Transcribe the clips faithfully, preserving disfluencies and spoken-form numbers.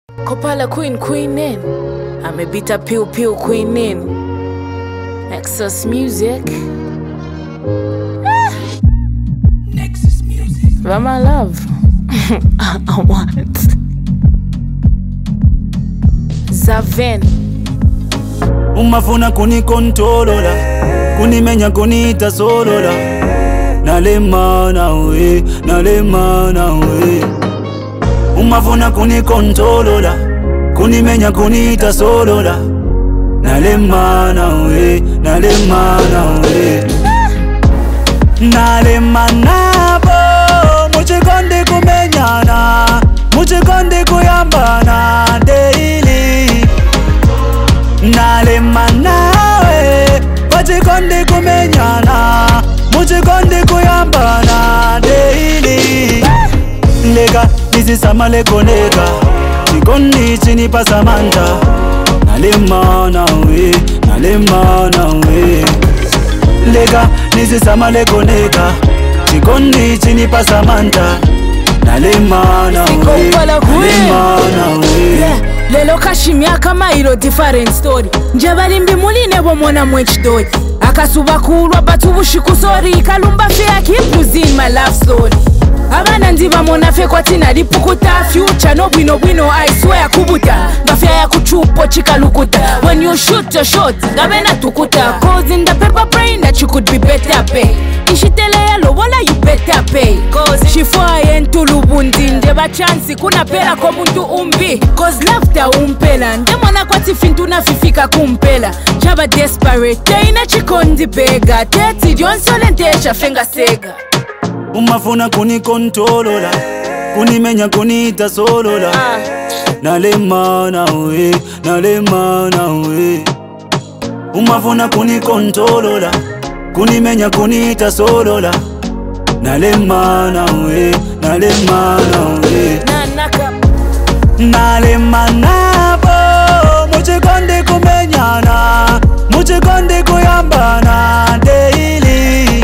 Kopala Queen Queen in. Amebita Piu Piu Queen in. Nexus Music. Ah. Nexus Music. But my love, I want Zaven. Umafuna kunikontrola, kunimenya kunita solola. Nalema nawe, nalema nawe. Umafuna kunikontrola, kunimenya kunita solola. Nalema nawe, nalema nawe. Nalema nabo, muchikonde kumenyana, muchikonde kuyambana daily. Nalema nawe, muchikonde kumenyana, muchikonde kuyambana daily. Lega, nisi samale koneka, chikondi chini pasamanta. Nalema nawe, nalema nawe. Lega, nisi samale koneka, chikondi chini pasamanta. Nalema nawe, nalema nawe. Lelo kashimya kama ilo different story. Njabalimbi muli nebo mona mwechidori. Akasuba kulwa batu bushiku sorry. Kalumba fea kipuzi in my love story. Abana ndiba mona fe kwa tina lipukuta. Future no bwino bwino I swear kubuta. Ngafia ya kuchupo chika lukuta. When you shoot your shot, ngabena tukuta. Cause in the paper brain that you could be better pay. Ishitele ya lo wala you better pay. Cause shifoye entulubundi. Ndeba chansi kuna pela kwa muntu umbi. Cause laughter umpela. Ndemona kwa tifintu na fifika kumpela. Jaba desperate. Teina chikondi bega. Teti dionsole ntesha fenga sega. Umafuna kunikontrola, kunimenya kunita solola. Ah. Nalema nawe, nalema nawe. Umafuna kunikontrola, kunimenya kunita solola. Nalema nawe, nalema nawe. Nanaka. Nalema nabo, muchikonde kumenyana, muchikonde kuyambana daily.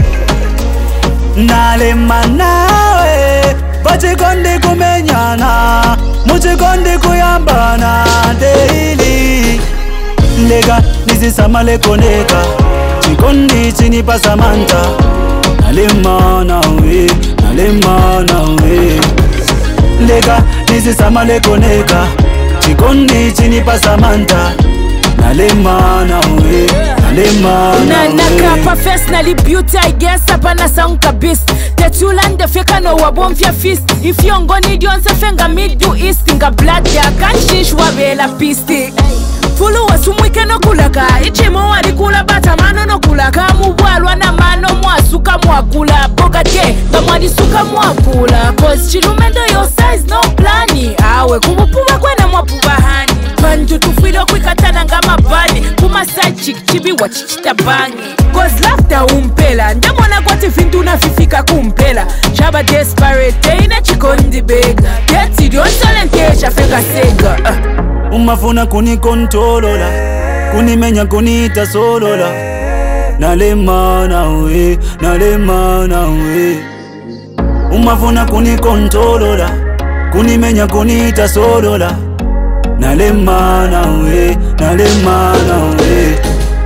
Nalema nawe, muchikonde kumenyana, muchikonde kuyambana daily. Lega, nisi samale koneka, chikondi chini pasamanta. Nalema nawe, nalema nawe. Lega, nisi samale koneka, chikondi chini pasamanta. Nalema nawe, nalema nawe. Nanaka professionally beauty I guess apana sound kabis. Tetulande feka no wabomfya fist. If you ngoni dionse fenga middle east. Nga blood ya kanshish wabela pisti. Fulu wasumwike no kulaka. Ichimo wali kula bata mano no kulaka. Mubwalwa na mano mwasuka mwakula. Boga te, kamwadi suka mwakula. Cause chilumendo your size no plani. Awe kumupuba kwena mwapuba hani. Bantu tufido kwikatana nga mabani. Kuma side chick chibi wachichita bangi. Cause laughter umpela. Ndemona kwa tifintu na fifika kumpela. Jaba desperate, teina chikondi bega. Teti dionsole ntesha fenga sega. uh. Umafuna kunikontrola, kunimenya kunita solola. Nalema nawe, nalema nawe. Umafuna kunikontrola, kunimenya kunita solola. Nalema nawe, nalema nawe.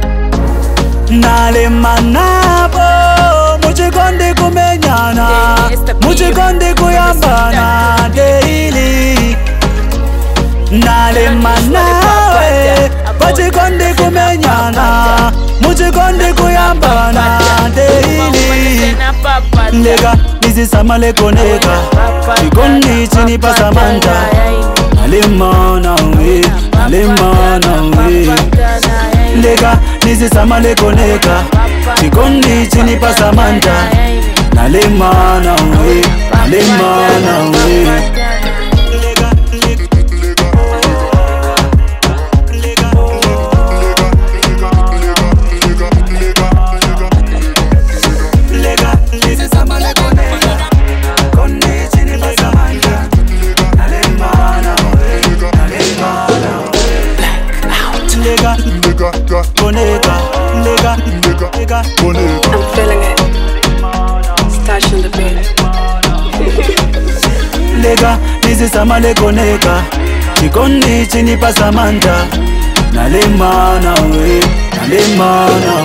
Nalema nabo, muchikonde kumenyana, muchikonde kuyambana daily. Nalema nawe, muchikonde kumenyana, muchikonde kuyambana daily. Lega, nisi samale koneka, chikondi chini pasamanta. Nalema nawe, nalema nawe. Lega, nisi samale koneka, chikondi chini pasamanta. Nalema nawe, nalema nawe. I'm feeling it. Stash on the beat. Lega, nisi samale koneka, chikondi chinipasamanta nalemana we nalemana